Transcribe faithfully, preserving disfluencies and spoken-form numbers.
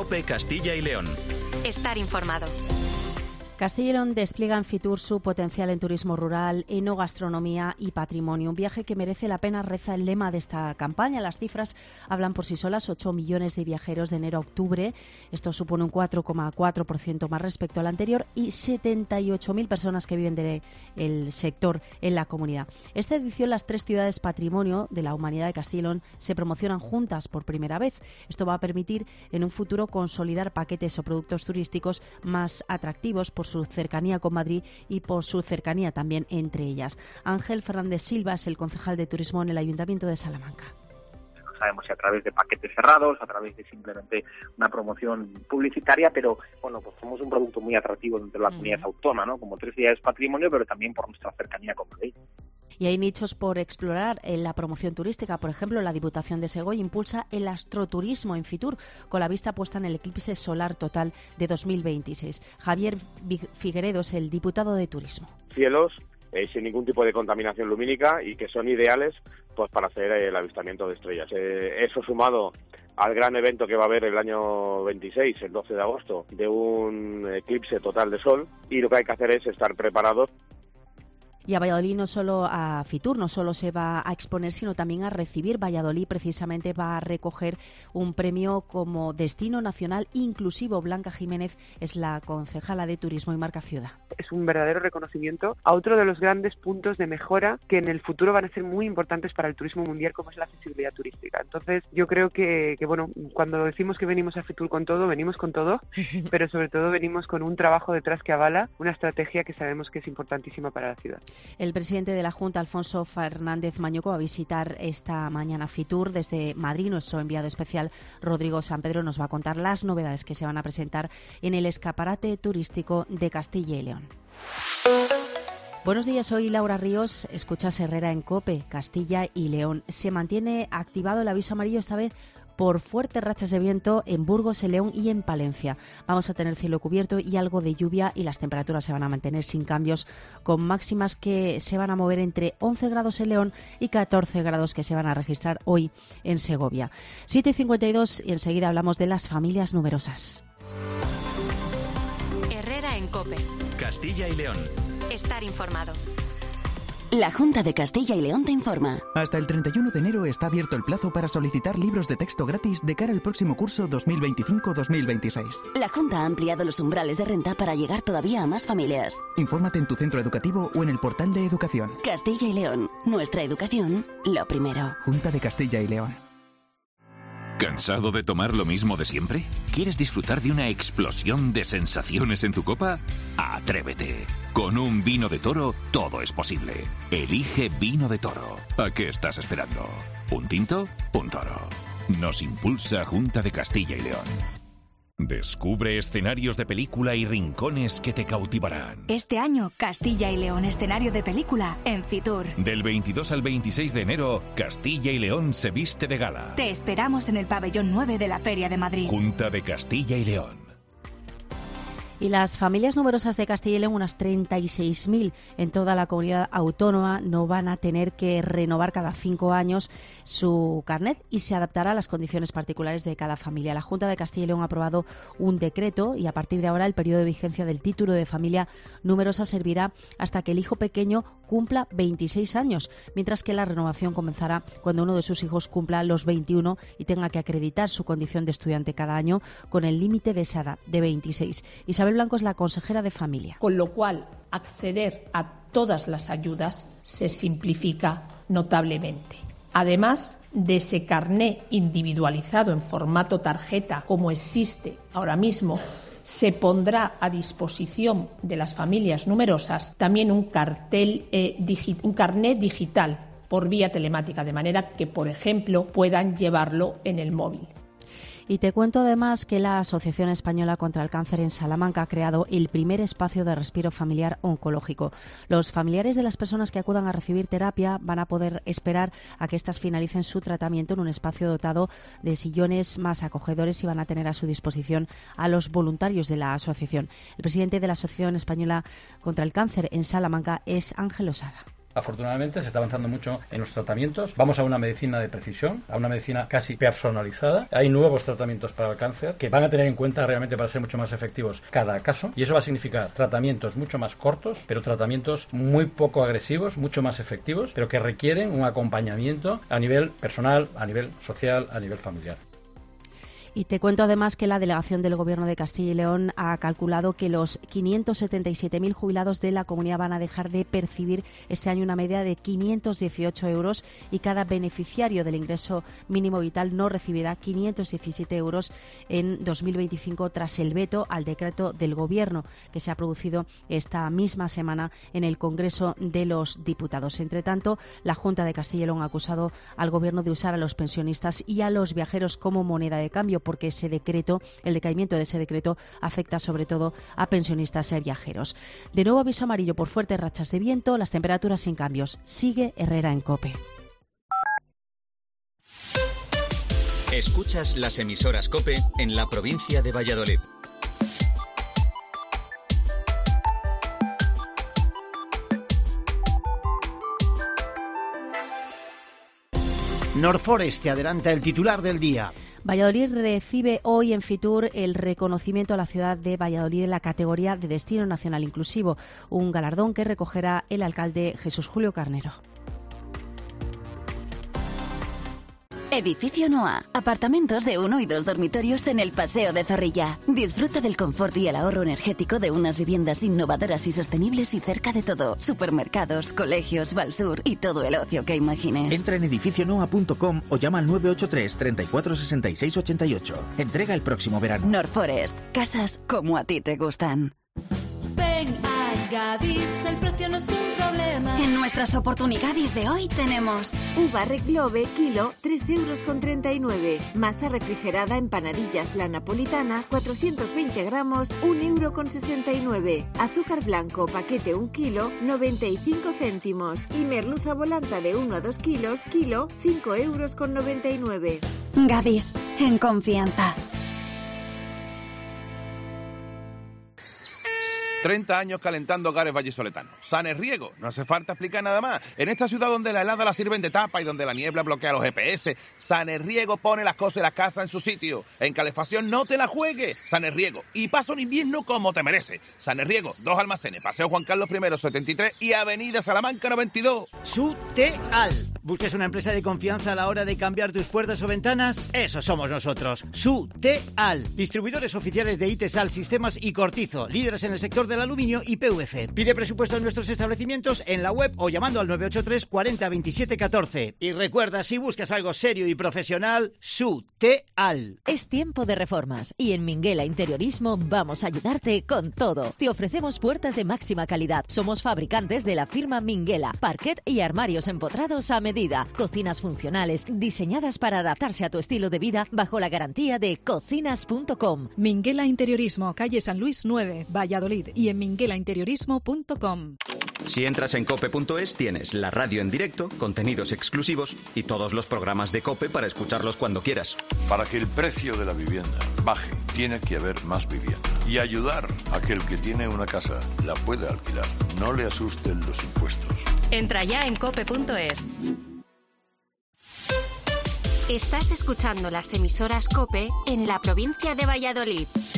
COPE Castilla y León. Estar informado. Castilla y León despliega en Fitur su potencial en turismo rural, enogastronomía y patrimonio. Un viaje que merece la pena, reza el lema de esta campaña. Las cifras hablan por sí solas: ocho millones de viajeros de enero a octubre. Esto supone un cuatro coma cuatro por ciento más respecto al anterior y setenta y ocho mil personas que viven del sector en la comunidad. Esta edición, las tres ciudades patrimonio de la humanidad de Castilla y León se promocionan juntas por primera vez. Esto va a permitir en un futuro consolidar paquetes o productos turísticos más atractivos por su cercanía con Madrid y por su cercanía también entre ellas. Ángel Fernández Silva es el concejal de turismo en el Ayuntamiento de Salamanca. No sabemos si a través de paquetes cerrados, a través de simplemente una promoción publicitaria, pero bueno, pues somos un producto muy atractivo dentro de la comunidad autónoma, ¿no? Como tres ciudades patrimonio, pero también por nuestra cercanía con Madrid. Y hay nichos por explorar en la promoción turística. Por ejemplo, la Diputación de Segovia impulsa el astroturismo en Fitur, con la vista puesta en el eclipse solar total de dos mil veintiséis. Javier Figueredo es el diputado de Turismo. Cielos eh, sin ningún tipo de contaminación lumínica y que son ideales pues para hacer el avistamiento de estrellas. Eh, eso sumado al gran evento que va a haber el año veintiséis, el doce de agosto, de un eclipse total de sol, y lo que hay que hacer es estar preparados. Y a Valladolid, no solo a Fitur, no solo se va a exponer, sino también a recibir. Valladolid precisamente va a recoger un premio como Destino Nacional Inclusivo. Blanca Jiménez es la concejala de Turismo y Marca Ciudad. Es un verdadero reconocimiento a otro de los grandes puntos de mejora que en el futuro van a ser muy importantes para el turismo mundial, como es la accesibilidad turística. Entonces, yo creo que, que bueno, cuando decimos que venimos a Fitur con todo, venimos con todo, pero sobre todo venimos con un trabajo detrás que avala una estrategia que sabemos que es importantísima para la ciudad. El presidente de la Junta, Alfonso Fernández Mañuco, va a visitar esta mañana Fitur. Desde Madrid, nuestro enviado especial Rodrigo Sampedro nos va a contar las novedades que se van a presentar en el escaparate turístico de Castilla y León. Buenos días, soy Laura Ríos. Escuchas Herrera en COPE, Castilla y León. Se mantiene activado el aviso amarillo, esta vez por fuertes rachas de viento en Burgos, en León y en Palencia. Vamos a tener cielo cubierto y algo de lluvia, y las temperaturas se van a mantener sin cambios, con máximas que se van a mover entre once grados en León y catorce grados que se van a registrar hoy en Segovia. siete y cincuenta y dos y enseguida hablamos de las familias numerosas. Herrera en COPE. Castilla y León. Estar informado. La Junta de Castilla y León te informa. Hasta el treinta y uno de enero está abierto el plazo para solicitar libros de texto gratis de cara al próximo curso dos mil veinticinco dos mil veintiséis. La Junta ha ampliado los umbrales de renta para llegar todavía a más familias. Infórmate en tu centro educativo o en el portal de educación. Castilla y León. Nuestra educación, lo primero. Junta de Castilla y León. ¿Cansado de tomar lo mismo de siempre? ¿Quieres disfrutar de una explosión de sensaciones en tu copa? ¡Atrévete! Con un vino de Toro todo es posible. Elige Vino de Toro. ¿A qué estás esperando? ¿Un tinto? Un toro. Nos impulsa Junta de Castilla y León. Descubre escenarios de película y rincones que te cautivarán. Este año, Castilla y León escenario de película en Fitur. Del veintidós al veintiséis de enero, Castilla y León se viste de gala. Te esperamos en el pabellón nueve de la Feria de Madrid. Junta de Castilla y León. Y las familias numerosas de Castilla y León, unas treinta y seis mil en toda la comunidad autónoma, no van a tener que renovar cada cinco años su carnet y se adaptará a las condiciones particulares de cada familia. La Junta de Castilla y León ha aprobado un decreto y a partir de ahora el periodo de vigencia del título de familia numerosa servirá hasta que el hijo pequeño cumpla veintiséis años, mientras que la renovación comenzará cuando uno de sus hijos cumpla los veintiuno y tenga que acreditar su condición de estudiante cada año con el límite de esa edad de veintiséis. Isabel Blanco es la consejera de Familia. Con lo cual, acceder a todas las ayudas se simplifica notablemente. Además de ese carné individualizado en formato tarjeta, como existe ahora mismo, se pondrá a disposición de las familias numerosas también un cartel, eh, digi- un carné digital por vía telemática, de manera que, por ejemplo, puedan llevarlo en el móvil. Y te cuento además que la Asociación Española contra el Cáncer en Salamanca ha creado el primer espacio de respiro familiar oncológico. Los familiares de las personas que acudan a recibir terapia van a poder esperar a que éstas finalicen su tratamiento en un espacio dotado de sillones más acogedores y van a tener a su disposición a los voluntarios de la asociación. El presidente de la Asociación Española contra el Cáncer en Salamanca es Ángel Osada. Afortunadamente se está avanzando mucho en los tratamientos. Vamos a una medicina de precisión, a una medicina casi personalizada. Hay nuevos tratamientos para el cáncer que van a tener en cuenta realmente para ser mucho más efectivos cada caso, y eso va a significar tratamientos mucho más cortos, pero tratamientos muy poco agresivos, mucho más efectivos, pero que requieren un acompañamiento a nivel personal, a nivel social, a nivel familiar. Y te cuento además que la delegación del Gobierno de Castilla y León ha calculado que los quinientos setenta y siete mil jubilados de la comunidad van a dejar de percibir este año una media de quinientos dieciocho euros y cada beneficiario del ingreso mínimo vital no recibirá quinientos diecisiete euros en dos mil veinticinco tras el veto al decreto del Gobierno que se ha producido esta misma semana en el Congreso de los Diputados. Entre tanto, la Junta de Castilla y León ha acusado al Gobierno de usar a los pensionistas y a los viajeros como moneda de cambio, porque ese decreto, el decaimiento de ese decreto afecta sobre todo a pensionistas y viajeros. De nuevo aviso amarillo por fuertes rachas de viento, las temperaturas sin cambios. Sigue Herrera en COPE. Escuchas las emisoras COPE en la provincia de Valladolid. Norforest te adelanta el titular del día. Valladolid recibe hoy en Fitur el reconocimiento a la ciudad de Valladolid en la categoría de Destino Nacional Inclusivo, un galardón que recogerá el alcalde Jesús Julio Carnero. Edificio Noa. Apartamentos de uno y dos dormitorios en el Paseo de Zorrilla. Disfruta del confort y el ahorro energético de unas viviendas innovadoras y sostenibles y cerca de todo. Supermercados, colegios, Valsur y todo el ocio que imagines. Entra en edificio noa punto com o llama al nueve ocho tres, treinta y cuatro, sesenta y seis, ochenta y ocho. Entrega el próximo verano. Norforest. Casas como a ti te gustan. Ven a Gadis, el precio no es un problema. En nuestras oportunidades de hoy tenemos uva Reglobe, kilo, tres euros con treinta y nueve. Masa refrigerada en panadillas la napolitana, cuatrocientos veinte gramos, un euro con sesenta y nueve. Azúcar blanco, paquete un kilo, noventa y cinco céntimos. Y merluza volanta de uno a dos kilos, kilo, cinco euros con noventa y nueve. Gadis, en confianza. treinta años calentando hogares vallisoletanos. Sanerriego, no hace falta explicar nada más. En esta ciudad donde la helada la sirven de tapa y donde la niebla bloquea los G P S, Sanerriego pone las cosas y las casas en su sitio. En calefacción no te la juegues. Sanerriego. Y pasa un invierno como te merece. Sanerriego, dos almacenes, Paseo Juan Carlos I, setenta y tres y Avenida Salamanca noventa y dos. Suteal. ¿Busques una empresa de confianza a la hora de cambiar tus puertas o ventanas? Eso somos nosotros. Suteal. Distribuidores oficiales de Itesal, Sistemas y Cortizo. Líderes en el sector del aluminio y P V C. Pide presupuesto en nuestros establecimientos en la web o llamando al nueve ocho tres, cuarenta, veintisiete, catorce. Y recuerda, si buscas algo serio y profesional, Suteal. Es tiempo de reformas y en Minguela Interiorismo vamos a ayudarte con todo. Te ofrecemos puertas de máxima calidad. Somos fabricantes de la firma Minguela, parquet y armarios empotrados a medida. Cocinas funcionales diseñadas para adaptarse a tu estilo de vida bajo la garantía de cocinas punto com. Minguela Interiorismo, calle San Luis nueve, Valladolid, y en minguela interiorismo punto com. Si entras en cope punto es tienes la radio en directo, contenidos exclusivos y todos los programas de COPE para escucharlos cuando quieras. Para que el precio de la vivienda baje, tiene que haber más vivienda. Y ayudar a que el que tiene una casa la pueda alquilar. No le asusten los impuestos. Entra ya en cope punto es. Estás escuchando las emisoras COPE en la provincia de Valladolid.